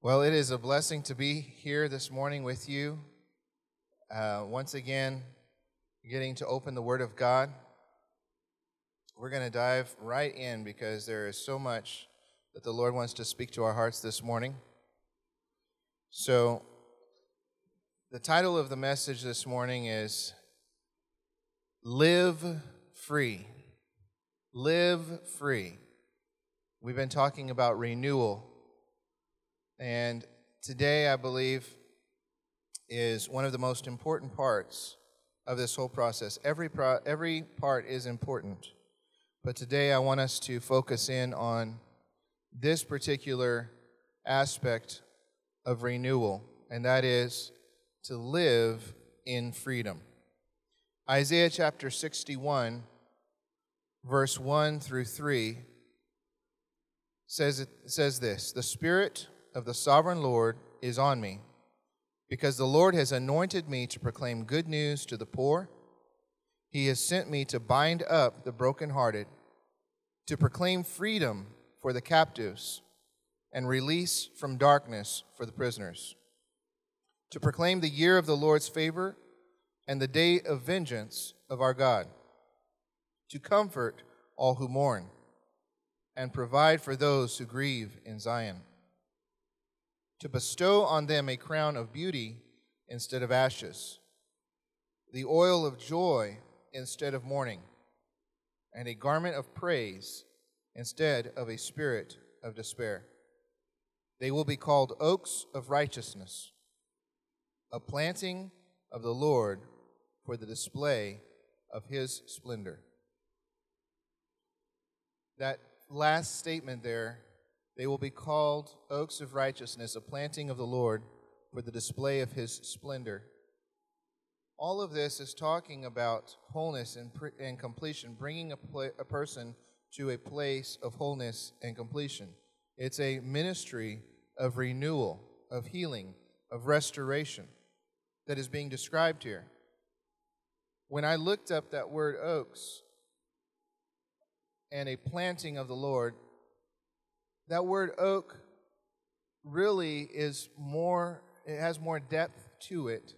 Well, it is a blessing to be here this morning with you. Once again, getting to open the Word of God. We're going to dive right in because there is so much that the Lord wants to speak to our hearts this morning. So, the title of the message this morning is Live Free. Live Free. We've been talking about renewal. And today, I believe, is one of the most important parts of this whole process. Every part is important. But today, I want us to focus in on this particular aspect of renewal, and that is to live in freedom. Isaiah chapter 61, verse 1 through 3, says this: "The Spirit of the sovereign Lord is on me, because the Lord has anointed me to proclaim good news to the poor. He has sent me to bind up the brokenhearted, to proclaim freedom for the captives, and release from darkness for the prisoners, to proclaim the year of the Lord's favor and the day of vengeance of our God, to comfort all who mourn, and provide for those who grieve in Zion, to bestow on them a crown of beauty instead of ashes, the oil of joy instead of mourning, and a garment of praise instead of a spirit of despair. They will be called oaks of righteousness, a planting of the Lord for the display of His splendor." That last statement there, they will be called oaks of righteousness, a planting of the Lord for the display of His splendor. All of this is talking about wholeness and completion, bringing a person to a place of wholeness and completion. It's a ministry of renewal, of healing, of restoration that is being described here. When I looked up that word oaks and a planting of the Lord, that word oak really is more, it has more depth to it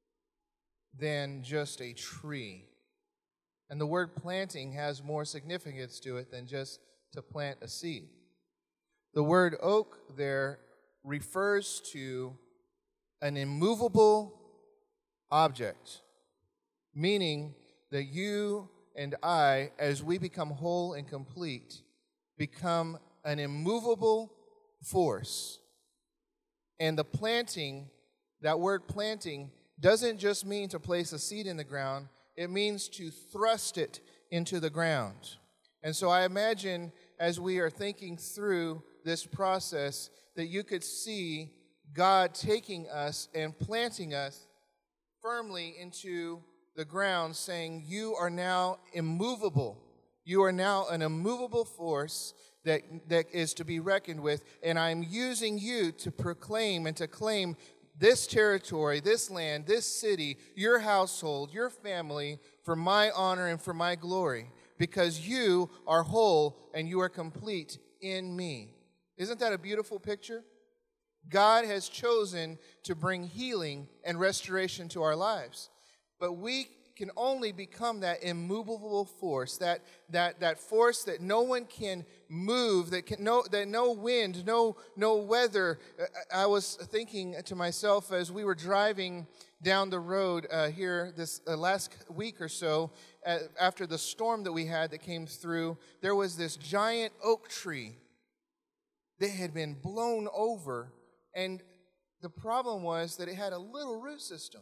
than just a tree. And the word planting has more significance to it than just to plant a seed. The word oak there refers to an immovable object, meaning that you and I, as we become whole and complete, become an immovable force. And the planting, that word planting, doesn't just mean to place a seed in the ground, it means to thrust it into the ground. And so I imagine as we are thinking through this process that you could see God taking us and planting us firmly into the ground, saying, "You are now immovable. You are now an immovable force that is to be reckoned with, and I'm using you to proclaim and to claim this territory, this land, this city, your household, your family, for my honor and for my glory, because you are whole and you are complete in me." Isn't that a beautiful picture? God has chosen to bring healing and restoration to our lives, but we can only become that immovable force, that force that no one can move, that no wind, no weather. I was thinking to myself as we were driving down the road here this last week or so, after the storm that we had that came through, there was this giant oak tree that had been blown over, and the problem was that it had a little root system.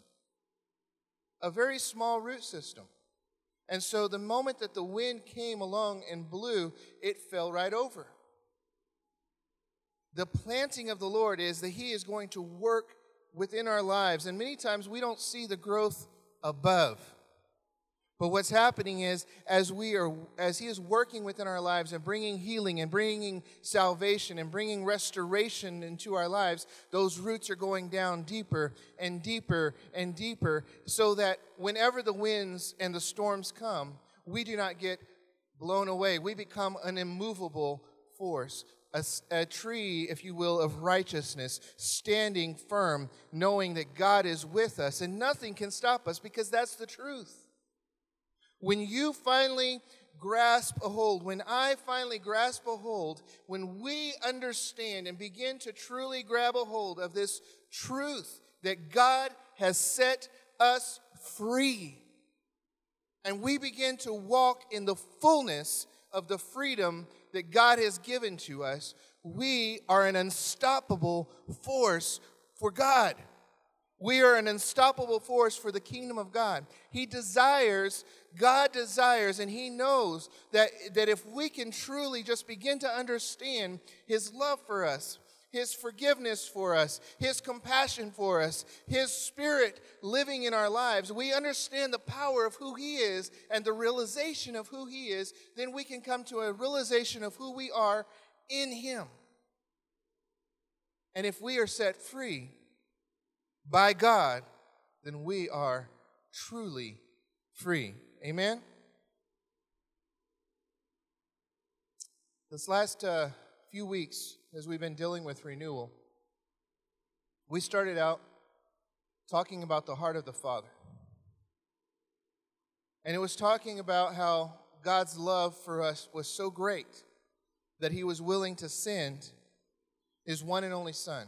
A very small root system. And so the moment that the wind came along and blew, it fell right over. The planting of the Lord is that He is going to work within our lives. And many times we don't see the growth above. But what's happening is, as He is working within our lives and bringing healing and bringing salvation and bringing restoration into our lives, those roots are going down deeper and deeper and deeper, so that whenever the winds and the storms come, we do not get blown away. We become an immovable force. a tree, if you will, of righteousness, standing firm, knowing that God is with us and nothing can stop us, because that's the truth. When you finally grasp a hold, when I finally grasp a hold, when we understand and begin to truly grab a hold of this truth that God has set us free, and we begin to walk in the fullness of the freedom that God has given to us, we are an unstoppable force for God. We are an unstoppable force for the kingdom of God. God desires, and He knows that if we can truly just begin to understand His love for us, His forgiveness for us, His compassion for us, His Spirit living in our lives, we understand the power of who He is and the realization of who He is, then we can come to a realization of who we are in Him. And if we are set free by God, then we are truly free. Amen? This last few weeks, as we've been dealing with renewal, we started out talking about the heart of the Father. And it was talking about how God's love for us was so great that He was willing to send His one and only Son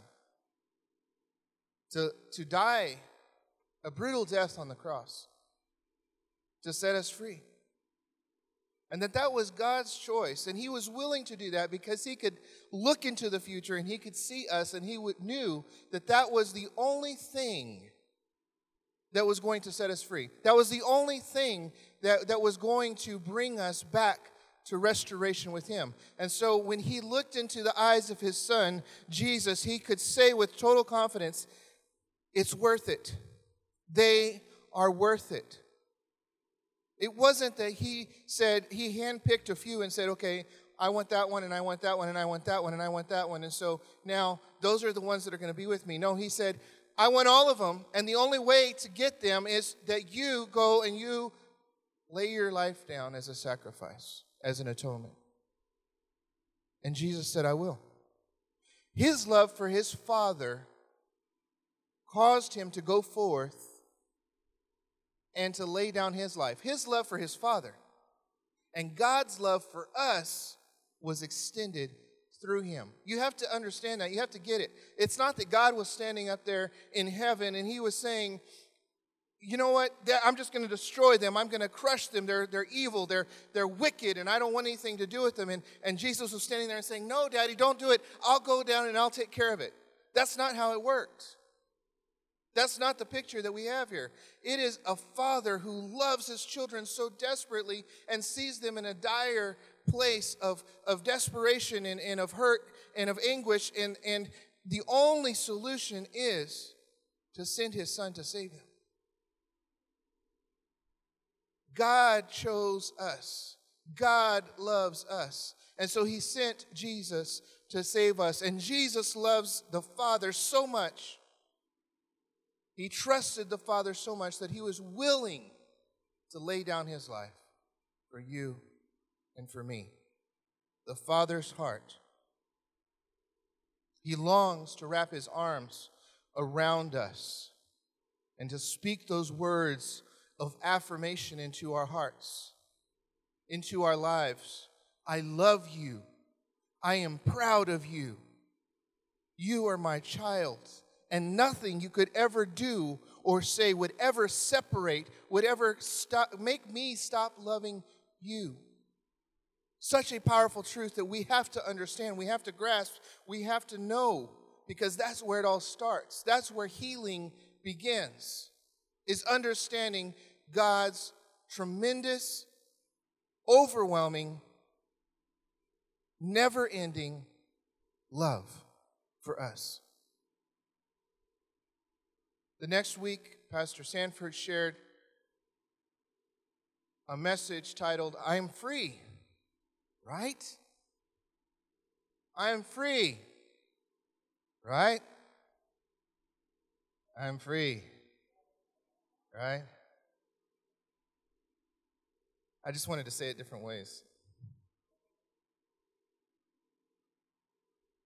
to die a brutal death on the cross to set us free. And that was God's choice. And He was willing to do that because He could look into the future and He could see us, and He knew that was the only thing that was going to set us free. That was the only thing that was going to bring us back to restoration with Him. And so when He looked into the eyes of His Son, Jesus, He could say with total confidence, it's worth it. They are worth it. It wasn't that He said, He handpicked a few and said, okay, I want that one, and I want that one, and I want that one, and I want that one. And so now those are the ones that are going to be with me. No, He said, I want all of them, and the only way to get them is that you go and you lay your life down as a sacrifice, as an atonement. And Jesus said, I will. His love for His Father caused Him to go forth and to lay down His life. His love for His Father. And God's love for us was extended through Him. You have to understand that. You have to get it. It's not that God was standing up there in heaven and He was saying, you know what, I'm just going to destroy them. I'm going to crush them. They're evil. They're wicked, and I don't want anything to do with them. And Jesus was standing there and saying, no, Daddy, don't do it. I'll go down and I'll take care of it. That's not how it worked. That's not the picture that we have here. It is a father who loves his children so desperately and sees them in a dire place of desperation and of hurt and of anguish. And the only solution is to send His Son to save them. God chose us. God loves us. And so He sent Jesus to save us. And Jesus loves the Father so much. He trusted the Father so much that He was willing to lay down His life for you and for me. The Father's heart. He longs to wrap His arms around us and to speak those words of affirmation into our hearts, into our lives. I love you. I am proud of you. You are my child. And nothing you could ever do or say would ever separate, would ever make me stop loving you. Such a powerful truth that we have to understand, we have to grasp, we have to know, because that's where it all starts. That's where healing begins, is understanding God's tremendous, overwhelming, never-ending love for us. The next week, Pastor Sanford shared a message titled, I am free, right? I am free, right? I am free, right? I just wanted to say it different ways.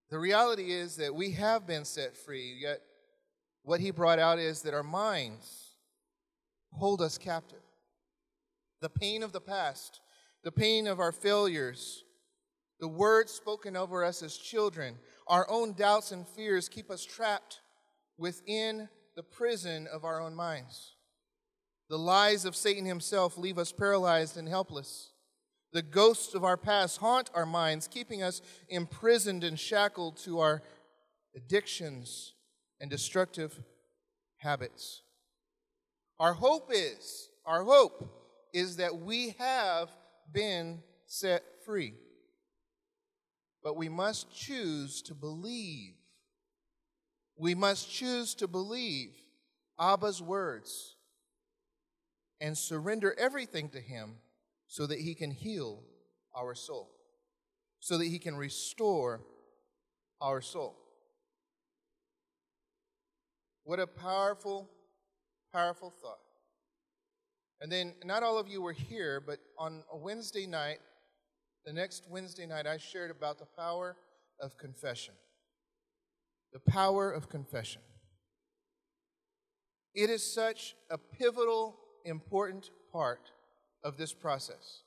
The reality is that we have been set free, yet what he brought out is that our minds hold us captive. The pain of the past, the pain of our failures, the words spoken over us as children, our own doubts and fears keep us trapped within the prison of our own minds. The lies of Satan himself leave us paralyzed and helpless. The ghosts of our past haunt our minds, keeping us imprisoned and shackled to our addictions and destructive habits. Our hope is that we have been set free. But we must choose to believe. We must choose to believe Abba's words and surrender everything to him so that he can heal our soul, so that he can restore our soul. What a powerful, powerful thought. And then, not all of you were here, but on a Wednesday night, the next Wednesday night, I shared about the power of confession. The power of confession. It is such a pivotal, important part of this process.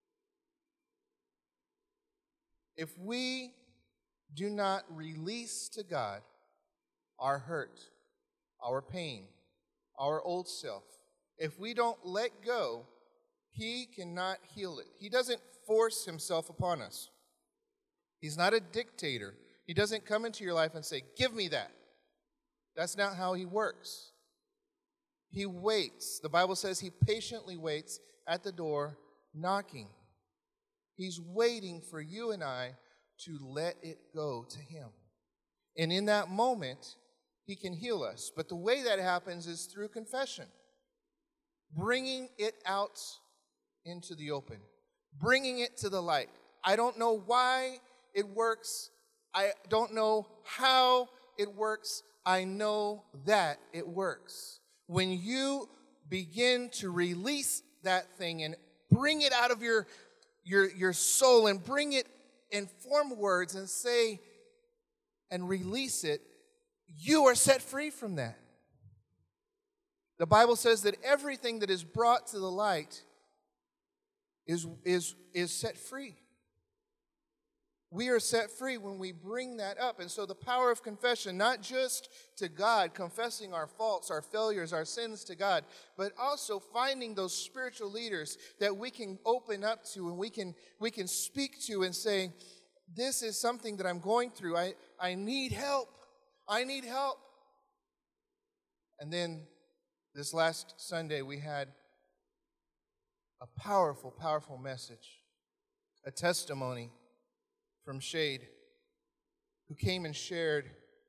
If we do not release to God our hurt, our pain, our old self, if we don't let go, he cannot heal it. He doesn't force himself upon us. He's not a dictator. He doesn't come into your life and say, "Give me that." That's not how he works. He waits. The Bible says he patiently waits at the door, knocking. He's waiting for you and I to let it go to him. And in that moment, he can heal us. But the way that happens is through confession. Bringing it out into the open. Bringing it to the light. I don't know why it works. I don't know how it works. I know that it works. When you begin to release that thing and bring it out of your soul and bring it in form words and say and release it, you are set free from that. The Bible says that everything that is brought to the light is set free. We are set free when we bring that up. And so the power of confession, not just to God, confessing our faults, our failures, our sins to God, but also finding those spiritual leaders that we can open up to and we can speak to and say, this is something that I'm going through. I need help. I need help. And then this last Sunday we had a powerful, powerful message, a testimony from Shade, who came and shared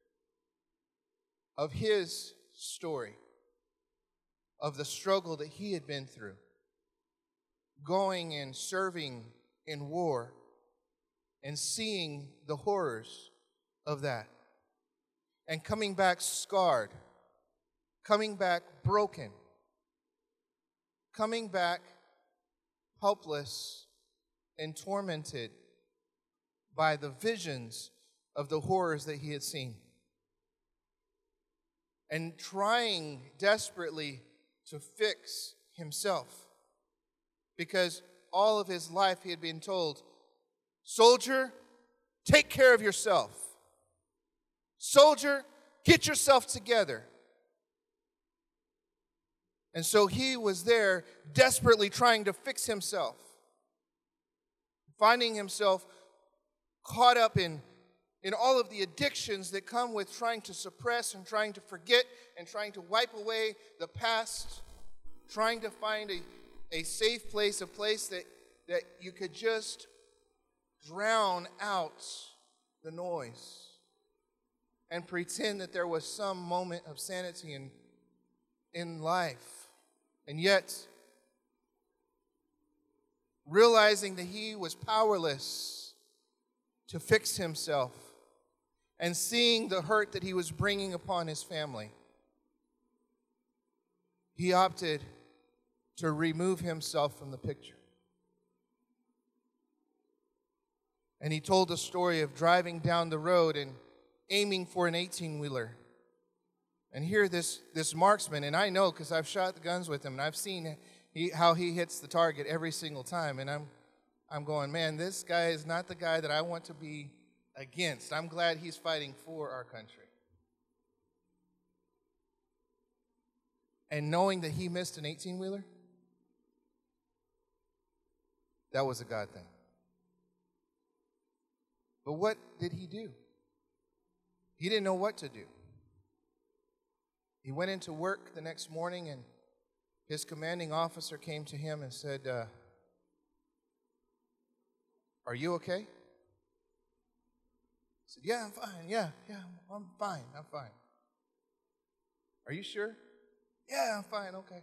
of his story, of the struggle that he had been through, going and serving in war and seeing the horrors of that, and coming back scarred, coming back broken, coming back helpless and tormented by the visions of the horrors that he had seen. And trying desperately to fix himself. Because all of his life he had been told, soldier, take care of yourself. Soldier, get yourself together. And so he was there desperately trying to fix himself. Finding himself caught up in all of the addictions that come with trying to suppress and trying to forget and trying to wipe away the past, trying to find a safe place, a place that you could just drown out the noise and pretend that there was some moment of sanity in life. And yet, realizing that he was powerless to fix himself, and seeing the hurt that he was bringing upon his family, he opted to remove himself from the picture. And he told the story of driving down the road and aiming for an 18-wheeler. And here this marksman, and I know because I've shot the guns with him, and I've seen how he hits the target every single time. And I'm going, man, this guy is not the guy that I want to be against. I'm glad he's fighting for our country. And knowing that he missed an 18-wheeler, that was a God thing. But what did he do? He didn't know what to do. He went into work the next morning, and his commanding officer came to him and said, are you okay? He said, yeah, I'm fine. Yeah, I'm fine. Are you sure? Yeah, I'm fine. Okay.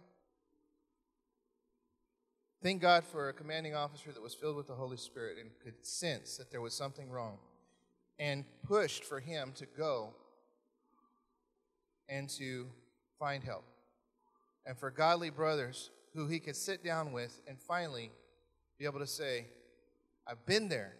Thank God for a commanding officer that was filled with the Holy Spirit and could sense that there was something wrong and pushed for him to go and to find help. And for godly brothers who he could sit down with and finally be able to say, I've been there.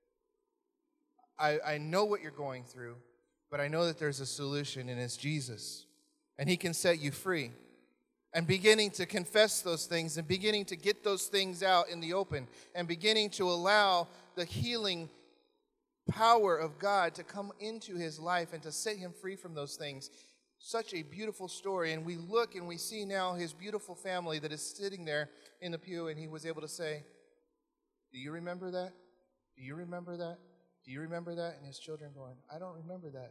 I know what you're going through, but I know that there's a solution, and it's Jesus. And he can set you free. And beginning to confess those things and beginning to get those things out in the open and beginning to allow the healing power of God to come into his life and to set him free from those things. Such a beautiful story. And we look and we see now his beautiful family that is sitting there in the pew, and he was able to say, do you remember that? Do you remember that? Do you remember that? And his children going, I don't remember that.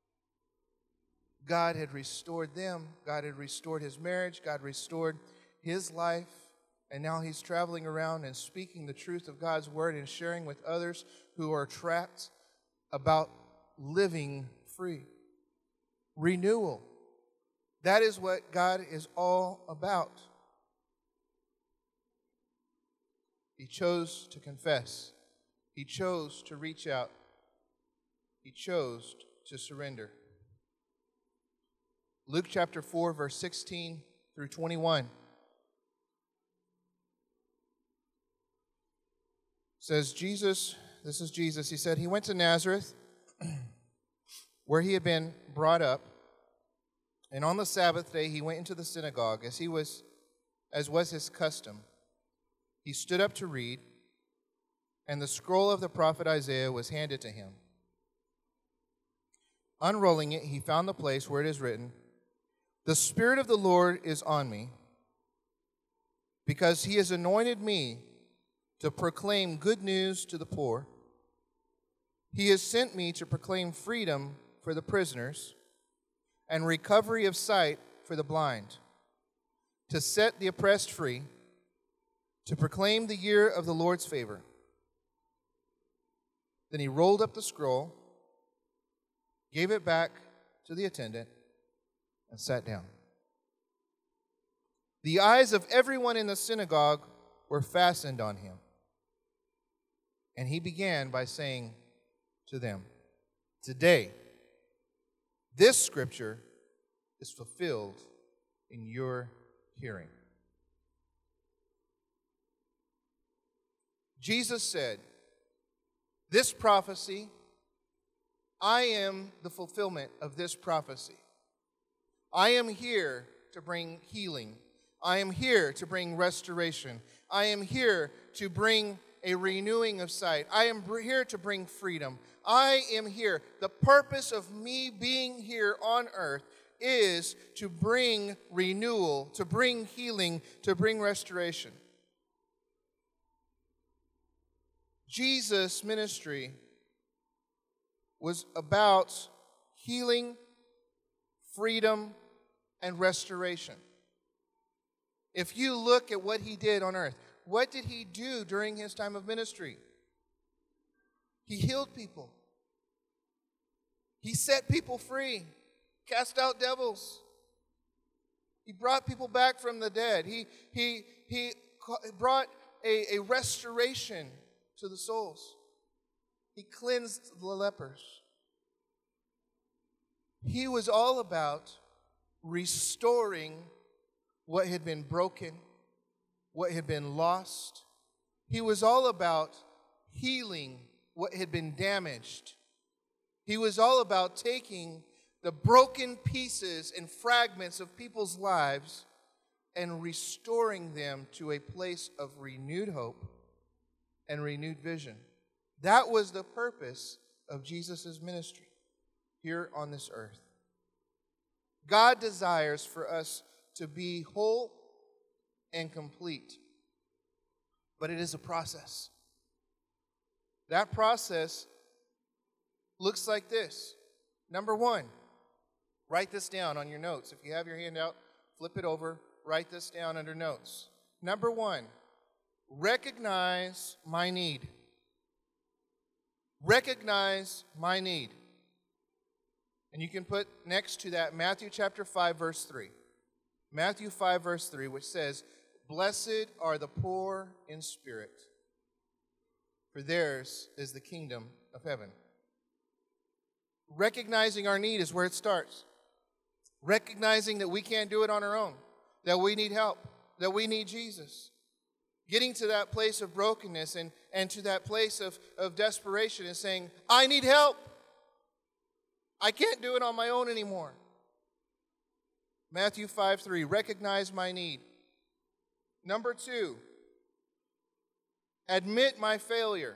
God had restored them. God had restored his marriage. God restored his life. And now he's traveling around and speaking the truth of God's word and sharing with others who are trapped about living free. Renewal. That is what God is all about. He chose to confess. He chose to reach out. He chose to surrender. Luke chapter 4, verse 16 through 21 says, this is Jesus, he said, he went to Nazareth, where he had been brought up, and on the Sabbath day he went into the synagogue, as was his custom. He stood up to read, and the scroll of the prophet Isaiah was handed to him. Unrolling it, he found the place where it is written, the Spirit of the Lord is on me, because he has anointed me to proclaim good news to the poor. He has sent me to proclaim freedom for the prisoners and recovery of sight for the blind, to set the oppressed free, to proclaim the year of the Lord's favor. Then he rolled up the scroll, gave it back to the attendant, and sat down. The eyes of everyone in the synagogue were fastened on him. And he began by saying to them, today, this scripture is fulfilled in your hearing. Jesus said, this prophecy, I am the fulfillment of this prophecy. I am here to bring healing. I am here to bring restoration. I am here to bring a renewing of sight. I am here to bring freedom. I am here. The purpose of me being here on earth is to bring renewal, to bring healing, to bring restoration. Jesus' ministry was about healing, freedom, and restoration. If you look at what he did on earth, what did he do during his time of ministry? He healed people. He set people free, cast out devils. He brought people back from the dead. He brought a restoration to the souls. He cleansed the lepers. He was all about restoring what had been broken, what had been lost. He was all about healing what had been damaged. He was all about taking the broken pieces and fragments of people's lives and restoring them to a place of renewed hope and renewed vision. That was the purpose of Jesus' ministry here on this earth. God desires for us to be whole and complete, but it is a process. That process looks like this. Number one, write this down on your notes. If you have your handout, flip it over, write this down under notes. Number one, recognize my need. Recognize my need. And you can put next to that Matthew chapter 5, verse 3. Matthew 5, verse 3, which says, "Blessed are the poor in spirit, for theirs is the kingdom of heaven." Recognizing our need is where it starts. Recognizing that we can't do it on our own, that we need help, that we need Jesus. Getting to that place of brokenness and to that place of desperation and saying, I need help. I can't do it on my own anymore. Matthew 5:3, recognize my need. Number two, admit my failure.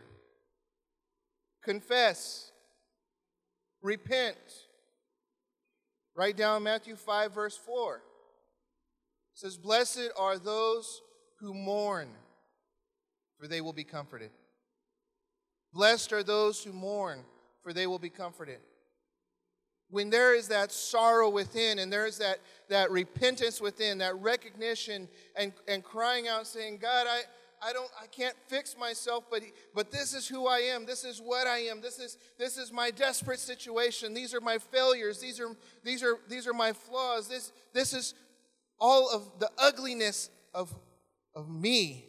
Confess. Repent. Write down Matthew 5, verse 4. It says, "Blessed are those who mourn, for they will be comforted." Blessed are those who mourn, for they will be comforted. When there is that sorrow within and there is that repentance within, that recognition and crying out saying, God, I can't fix myself, but this is who I am. This is what I am. This is my desperate situation. These are my failures. These are my flaws. This is all of the ugliness of me.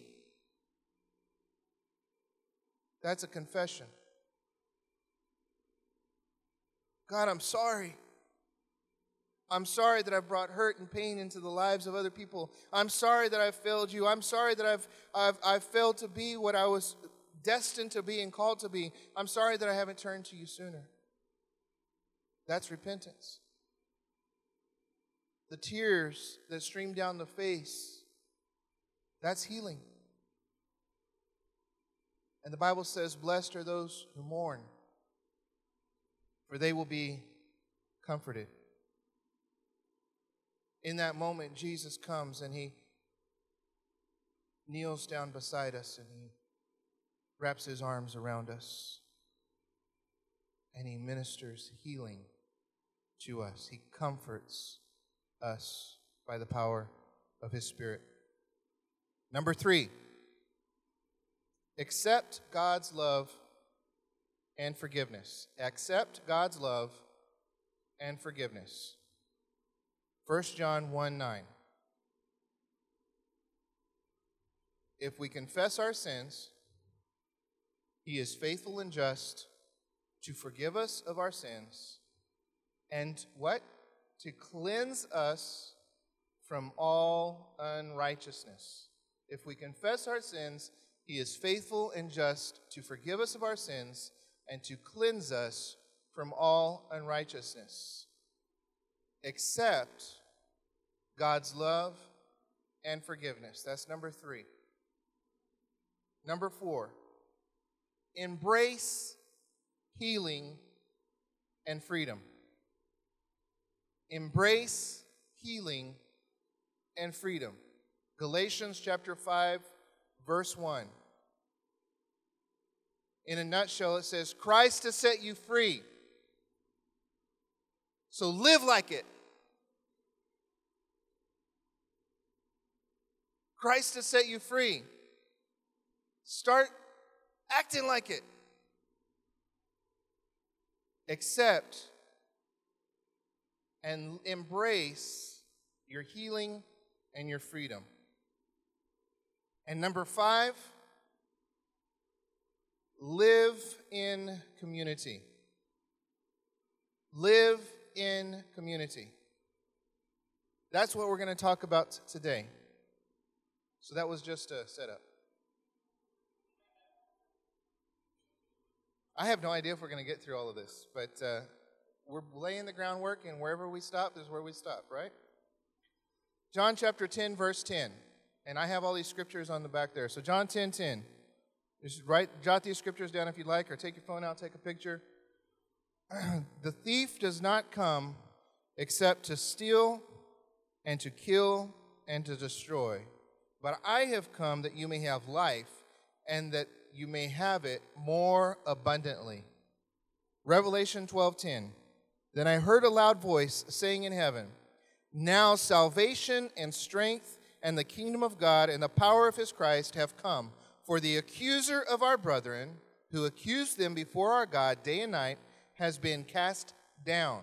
That's a confession. God, I'm sorry. I'm sorry that I've brought hurt and pain into the lives of other people. I'm sorry that I've failed you. I'm sorry that I've failed to be what I was destined to be and called to be. I'm sorry that I haven't turned to you sooner. That's repentance. The tears that stream down the face, that's healing. And the Bible says, blessed are those who mourn, for they will be comforted. In that moment, Jesus comes and he kneels down beside us and he wraps his arms around us and he ministers healing to us. He comforts us by the power of his Spirit. Number 3, accept God's love and forgiveness. Accept God's love and forgiveness. 1 John 1:9. If we confess our sins, he is faithful and just to forgive us of our sins and what? To cleanse us from all unrighteousness. If we confess our sins, he is faithful and just to forgive us of our sins and to cleanse us from all unrighteousness. Accept God's love and forgiveness. That's number 3. Number 4, embrace healing and freedom. Embrace healing and freedom. Galatians chapter 5, verse 1. In a nutshell, it says, Christ has set you free. So live like it. Christ has set you free. Start acting like it. Accept and embrace your healing and your freedom. And number 5, live in community. Live in community. That's what we're going to talk about today. So that was just a setup. I have no idea if we're going to get through all of this, but we're laying the groundwork, and wherever we stop is where we stop, right? John chapter 10, verse 10. And I have all these scriptures on the back there. So John 10:10. Just jot these scriptures down if you'd like, or take your phone out, take a picture. The thief does not come except to steal and to kill and to destroy. But I have come that you may have life, and that you may have it more abundantly. Revelation 12:10. Then I heard a loud voice saying in heaven, now salvation and strength and the kingdom of God and the power of his Christ have come. For the accuser of our brethren, who accused them before our God day and night, has been cast down.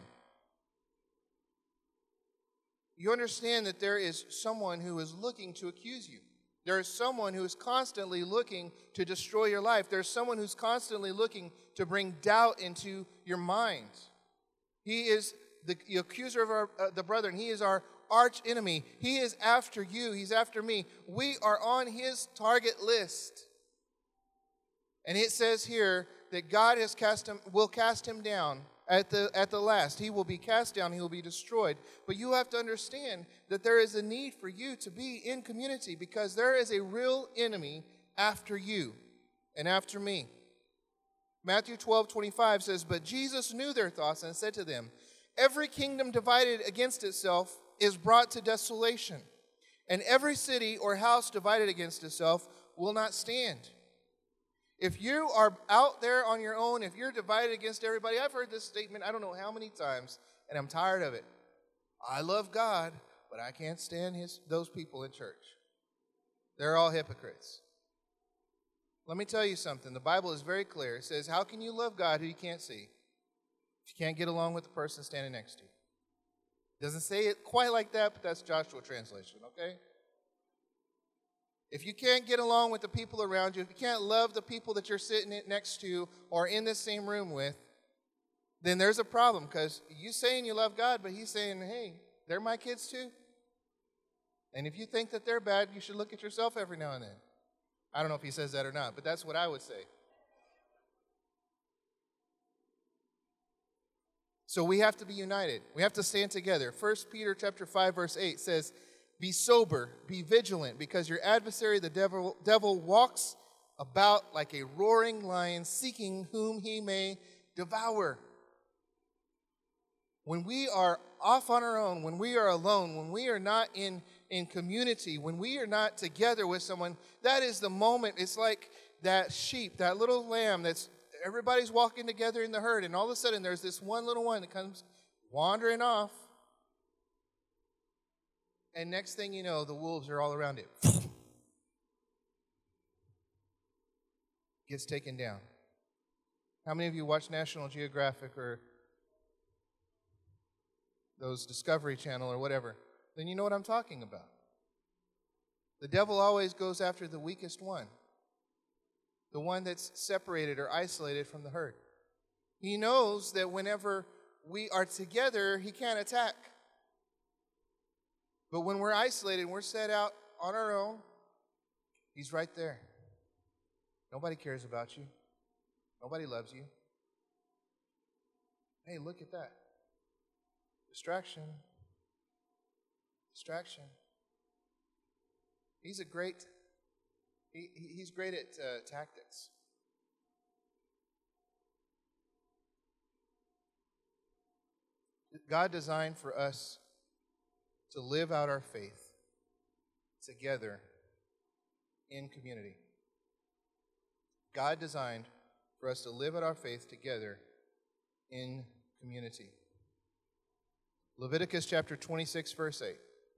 You understand that there is someone who is looking to accuse you. There is someone who is constantly looking to destroy your life. There's someone who's constantly looking to bring doubt into your mind. He is the accuser of the brethren. He is our arch enemy. He is after you. He's after me. We are on his target list. And it says here that God will cast him down at the last. He will be cast down. He will be destroyed. But you have to understand that there is a need for you to be in community, because there is a real enemy after you and after me. Matthew 12:25 says, but Jesus knew their thoughts and said to them, every kingdom divided against itself is brought to desolation, and every city or house divided against itself will not stand. If you are out there on your own, if you're divided against everybody, I've heard this statement I don't know how many times, and I'm tired of it. I love God, but I can't stand those people in church. They're all hypocrites. Let me tell you something. The Bible is very clear. It says, how can you love God who you can't see if you can't get along with the person standing next to you? It doesn't say it quite like that, but that's Joshua translation, okay? If you can't get along with the people around you, if you can't love the people that you're sitting next to or in the same room with, then there's a problem, because you saying you love God, but he's saying, hey, they're my kids too. And if you think that they're bad, you should look at yourself every now and then. I don't know if he says that or not, but that's what I would say. So we have to be united. We have to stand together. 1 Peter chapter 5, verse 8 says, be sober, be vigilant, because your adversary, the devil walks about like a roaring lion, seeking whom he may devour. When we are off on our own, when we are alone, when we are not in community, when we are not together with someone, that is the moment. It's like that sheep, that little lamb everybody's walking together in the herd, and all of a sudden there's this one little one that comes wandering off. And next thing you know, the wolves are all around it. Gets taken down. How many of you watch National Geographic or those Discovery Channel or whatever? Then you know what I'm talking about. The devil always goes after the weakest one, the one that's separated or isolated from the herd. He knows that whenever we are together, he can't attack. But when we're isolated and we're set out on our own, he's right there. Nobody cares about you. Nobody loves you. Hey, look at that. Distraction. Distraction. He's great at tactics. God designed for us to live out our faith together in community. God designed for us to live out our faith together in community. Leviticus chapter 26, verse 8.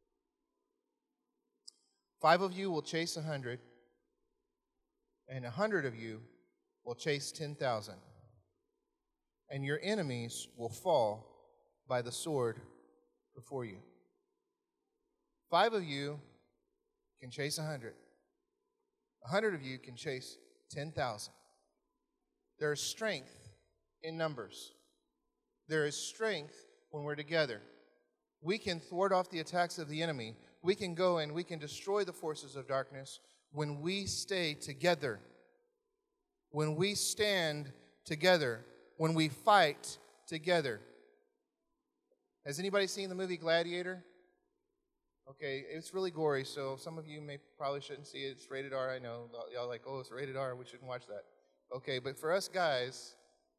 5 of you will chase 100, and 100 of you will chase 10,000. And your enemies will fall by the sword before you. 5 of you can chase 100. 100 of you can chase 10,000. There is strength in numbers. There is strength when we're together. We can thwart off the attacks of the enemy. We can go and we can destroy the forces of darkness when we stay together. When we stand together, when we fight together. Has anybody seen the movie Gladiator? Okay, it's really gory, so some of you probably shouldn't see it. It's rated R, I know. Y'all are like, oh, it's rated R, we shouldn't watch that. Okay, but for us guys,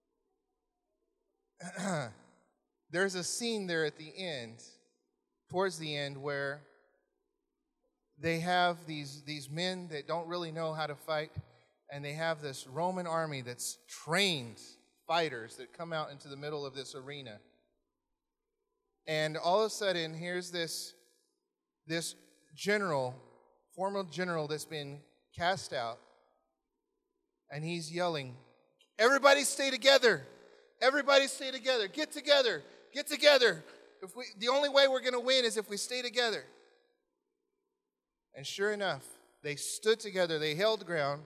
there's a scene there at the end, towards the end, where they have these men that don't really know how to fight, and they have this Roman army that's trained fighters that come out into the middle of this arena. And all of a sudden, here's this general, former general that's been cast out, and he's yelling, everybody stay together. Everybody stay together. Get together. Get together. The only way we're going to win is if we stay together. And sure enough, they stood together. They held ground.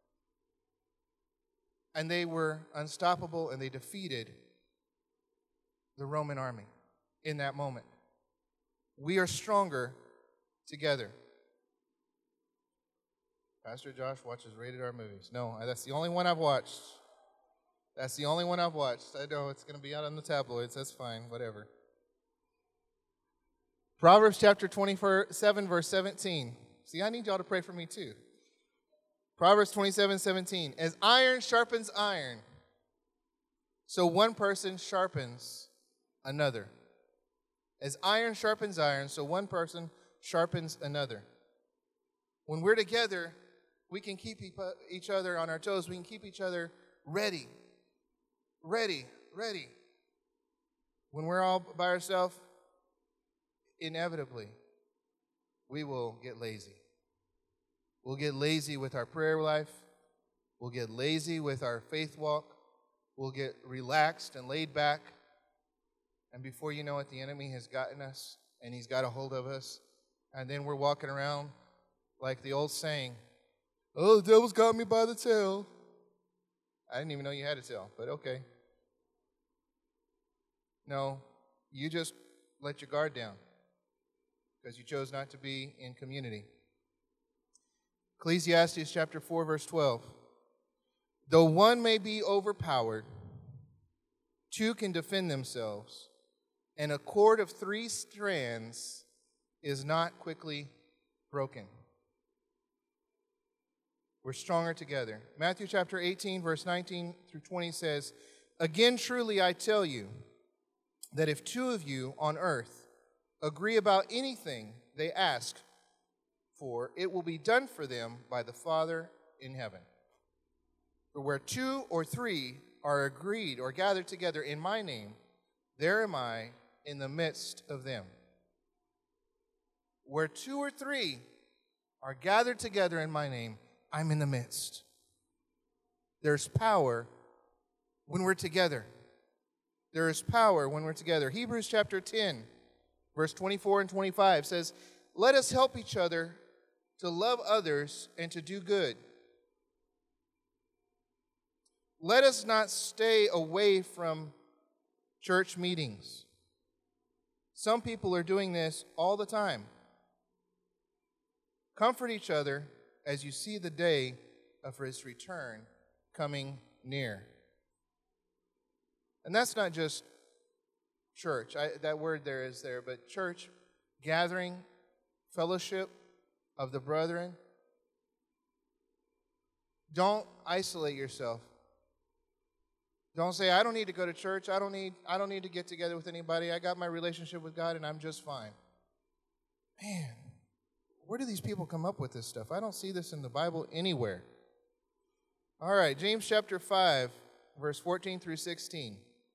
And they were unstoppable, and they defeated the Roman army in that moment. We are stronger together. Pastor Josh watches rated R movies. No, that's the only one I've watched. That's the only one I've watched. I know it's going to be out on the tabloids. That's fine, whatever. Proverbs chapter 27, verse 17. See, I need y'all to pray for me too. Proverbs 27:17. As iron sharpens iron, so one person sharpens another. As iron sharpens iron, so one person sharpens another. When we're together, we can keep each other on our toes. We can keep each other ready. Ready. When we're all by ourselves, inevitably, we will get lazy. We'll get lazy with our prayer life. We'll get lazy with our faith walk. We'll get relaxed and laid back. And before you know it, the enemy has gotten us, and he's got a hold of us. And then we're walking around like the old saying, oh, the devil's got me by the tail. I didn't even know you had a tail, but okay. No, you just let your guard down because you chose not to be in community. Ecclesiastes chapter 4, verse 12. Though one may be overpowered, two can defend themselves, and a cord of 3 strands is not quickly broken. We're stronger together. Matthew chapter 18, verse 19 through 20 says, again, truly I tell you that if 2 of you on earth agree about anything they ask for, it will be done for them by the Father in heaven. For where 2 or 3 are agreed or gathered together in my name, there am I in the midst of them. Where 2 or 3 are gathered together in my name, I'm in the midst. There's power when we're together. There is power when we're together. Hebrews chapter 10, verse 24 and 25 says, let us help each other to love others and to do good. Let us not stay away from church meetings. Some people are doing this all the time. Comfort each other as you see the day of his return coming near. And that's not just church. That word there is there, but church, gathering, fellowship of the brethren. Don't isolate yourself. Don't say, I don't need to go to church. I don't need to get together with anybody. I got my relationship with God and I'm just fine. Man, where do these people come up with this stuff? I don't see this in the Bible anywhere. All right, James chapter 5, verse 14 through 16.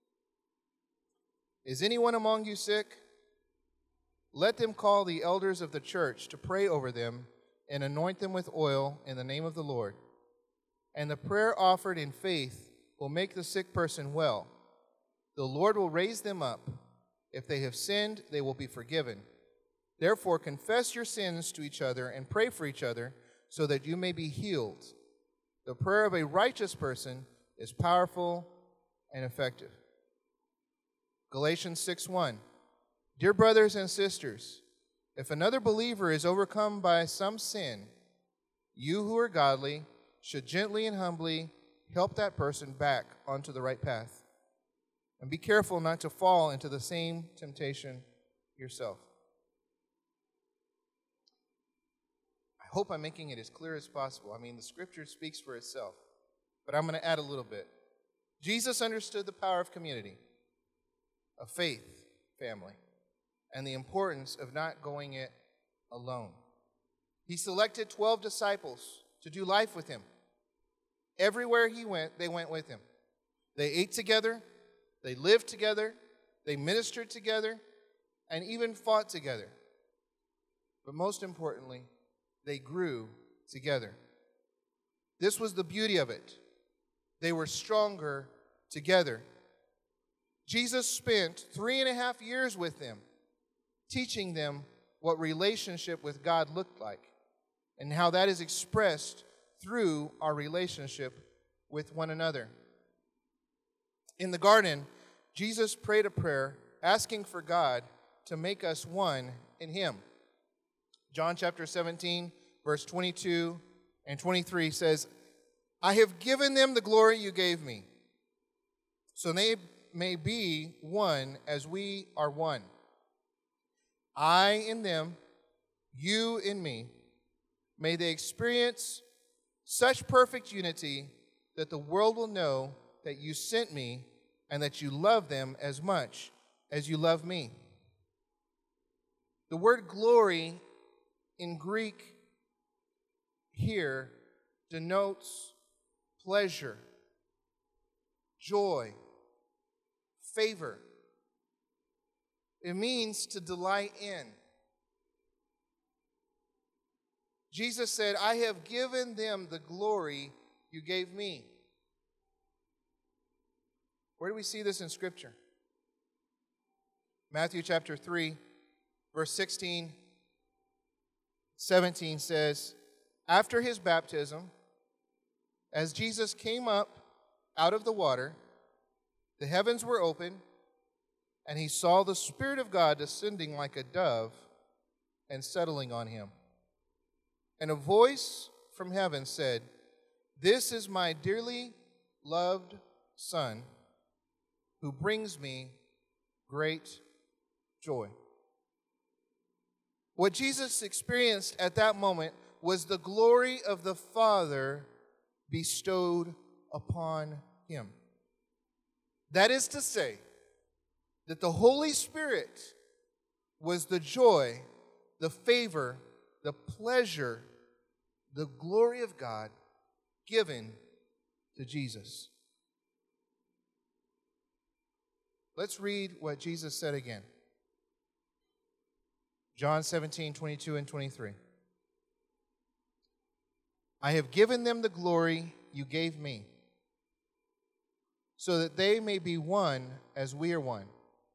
Is anyone among you sick? Let them call the elders of the church to pray over them and anoint them with oil in the name of the Lord. And the prayer offered in faith will make the sick person well. The Lord will raise them up. If they have sinned, they will be forgiven. Therefore, confess your sins to each other and pray for each other so that you may be healed. The prayer of a righteous person is powerful and effective. Galatians 6:1. Dear brothers and sisters, if another believer is overcome by some sin, you who are godly should gently and humbly help that person back onto the right path. And be careful not to fall into the same temptation yourself. I hope I'm making it as clear as possible. I mean, the scripture speaks for itself, but I'm going to add a little bit. Jesus understood the power of community, of faith, family, and the importance of not going it alone. He selected 12 disciples to do life with him. Everywhere he went, they went with him. They ate together, they lived together, they ministered together, and even fought together. But most importantly, they grew together. This was the beauty of it. They were stronger together. Jesus spent 3.5 years with them, teaching them what relationship with God looked like and how that is expressed through our relationship with one another. In the garden, Jesus prayed a prayer asking for God to make us one in him. John chapter 17, verse 22 and 23 says, I have given them the glory you gave me, so they may be one as we are one. I in them, you in me. May they experience such perfect unity that the world will know that you sent me and that you love them as much as you love me. The word glory in Greek here denotes pleasure, joy, favor. It means to delight in. Jesus said, I have given them the glory you gave me. Where do we see this in Scripture? Matthew chapter 3, verse 16, 17 says, after his baptism, as Jesus came up out of the water, the heavens were opened, and he saw the Spirit of God descending like a dove and settling on him. And a voice from heaven said, this is my dearly loved Son, who brings me great joy. What Jesus experienced at that moment was the glory of the Father bestowed upon him. That is to say, that the Holy Spirit was the joy, the favor, the pleasure, the glory of God given to Jesus. Let's read what Jesus said again. John 17, 22 and 23. I have given them the glory you gave me, so that they may be one as we are one.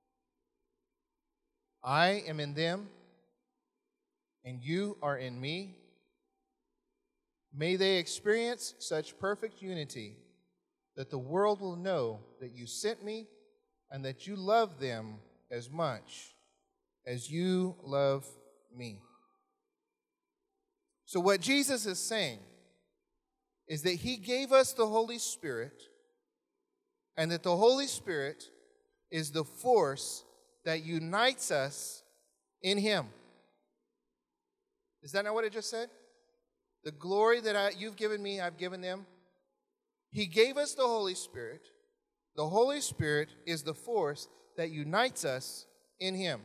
I am in them, and you are in me. May they experience such perfect unity that the world will know that you sent me and that you love them as much as you love me. So what Jesus is saying is that he gave us the Holy Spirit, and that the Holy Spirit is the force that unites us in him. Is that not what it just said? The glory that you've given me, I've given them. He gave us the Holy Spirit. The Holy Spirit is the force that unites us in him.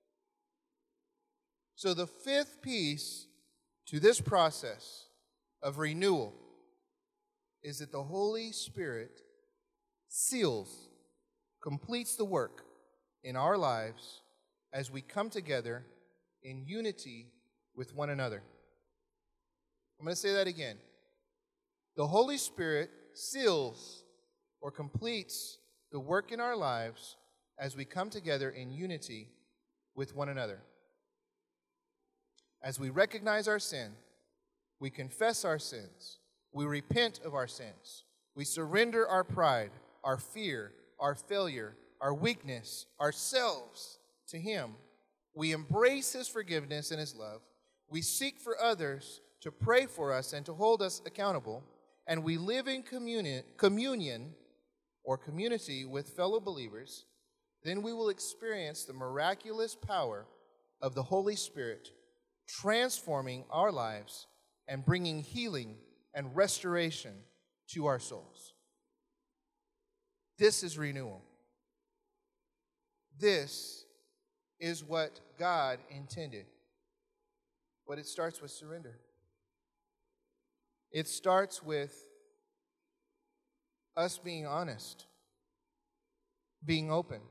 So the fifth piece to this process of renewal is that the Holy Spirit seals, completes the work in our lives as we come together in unity with one another. I'm going to say that again. The Holy Spirit seals or completes the work in our lives as we come together in unity with one another. As we recognize our sin, we confess our sins, we repent of our sins, we surrender our pride, our fear, our failure, our weakness, ourselves to him. We embrace his forgiveness and his love. We seek for others to pray for us and to hold us accountable. and we live in communion or community with fellow believers, then we will experience the miraculous power of the Holy Spirit transforming our lives and bringing healing and restoration to our souls. This is renewal. This is what God intended. But it starts with surrender. It starts with us being honest, being open.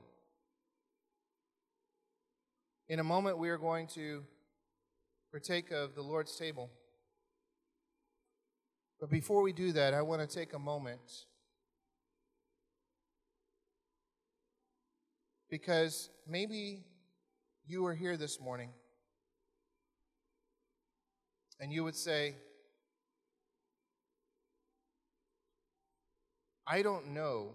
In a moment, we are going to partake of the Lord's table. But before we do that, I want to take a moment because maybe you are here this morning and you would say, I don't know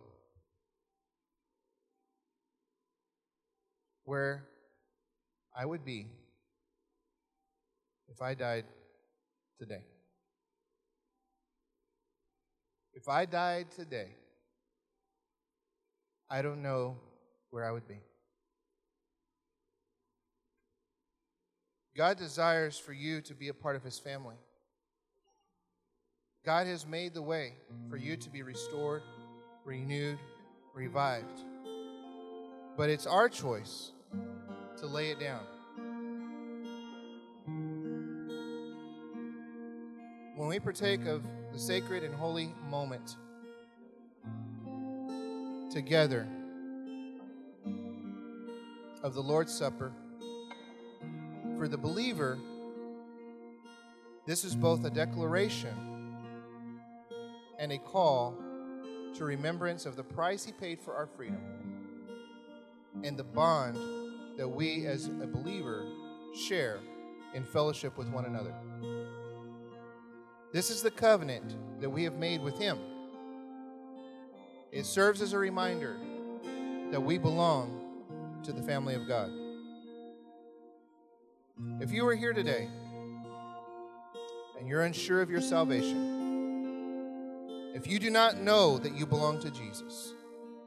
where I would be if I died today. If I died today, I don't know where I would be. God desires for you to be a part of His family. God has made the way for you to be restored, renewed, revived. But it's our choice to lay it down. When we partake of the sacred and holy moment together of the Lord's Supper, for the believer, this is both a declaration and a call to remembrance of the price He paid for our freedom and the bond that we as a believer share in fellowship with one another. This is the covenant that we have made with Him. It serves as a reminder that we belong to the family of God. If you are here today and you're unsure of your salvation, if you do not know that you belong to Jesus,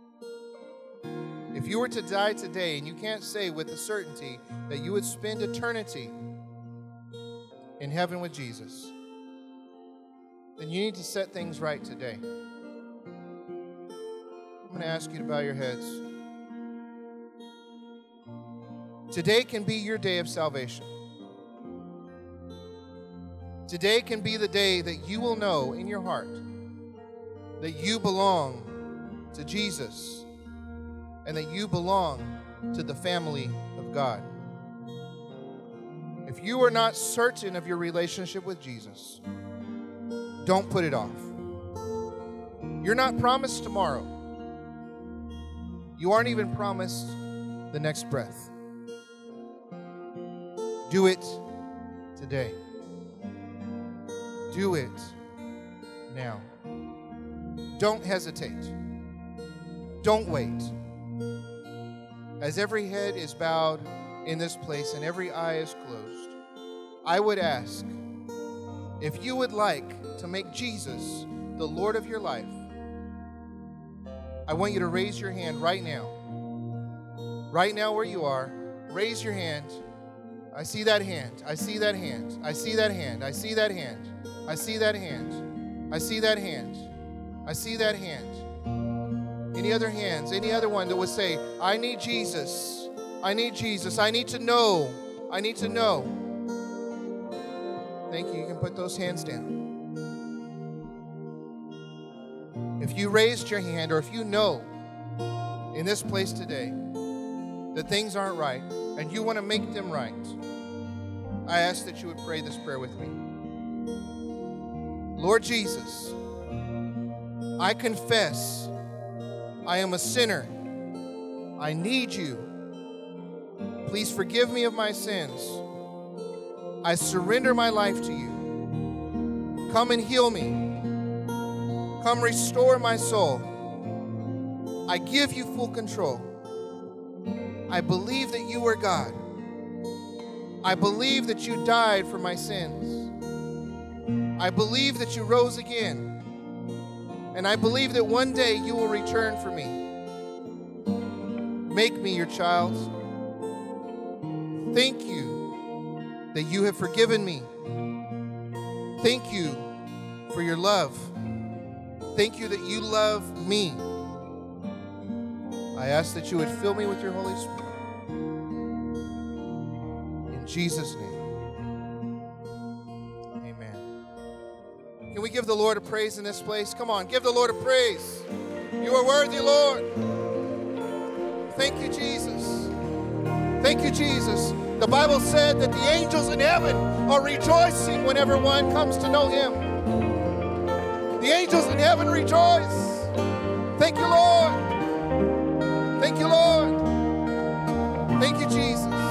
if you were to die today and you can't say with a certainty that you would spend eternity in heaven with Jesus, then you need to set things right today. I'm going to ask you to bow your heads. Today can be your day of salvation. Today can be the day that you will know in your heart that you belong to Jesus and that you belong to the family of God. If you are not certain of your relationship with Jesus, don't put it off. You're not promised tomorrow. You aren't even promised the next breath. Do it today. Do it now. Don't hesitate. Don't wait. As every head is bowed in this place and every eye is closed, I would ask if you would like to make Jesus the Lord of your life. I want you to raise your hand right now. Right now where you are, raise your hand. I see that hand. I see that hand. I see that hand. I see that hand. I see that hand. I see that hand. I see that hand. Any other hands? Any other one that would say, I need Jesus. I need Jesus. I need to know. I need to know. Thank you. You can put those hands down. If you raised your hand or if you know in this place today that things aren't right and you want to make them right, I ask that you would pray this prayer with me. Lord Jesus, I confess I am a sinner. I need you. Please forgive me of my sins. I surrender my life to you. Come and heal me. Come restore my soul. I give you full control. I believe that you are God. I believe that you died for my sins. I believe that you rose again. And I believe that one day you will return for me. Make me your child. Thank you that you have forgiven me. Thank you for your love. Thank you that you love me. I ask that you would fill me with your Holy Spirit. In Jesus' name. Can we give the Lord a praise in this place? Come on, give the Lord a praise. You are worthy, Lord. Thank you, Jesus. Thank you, Jesus. The Bible said that the angels in heaven are rejoicing whenever one comes to know him. The angels in heaven rejoice. Thank you, Lord. Thank you, Lord. Thank you, Jesus.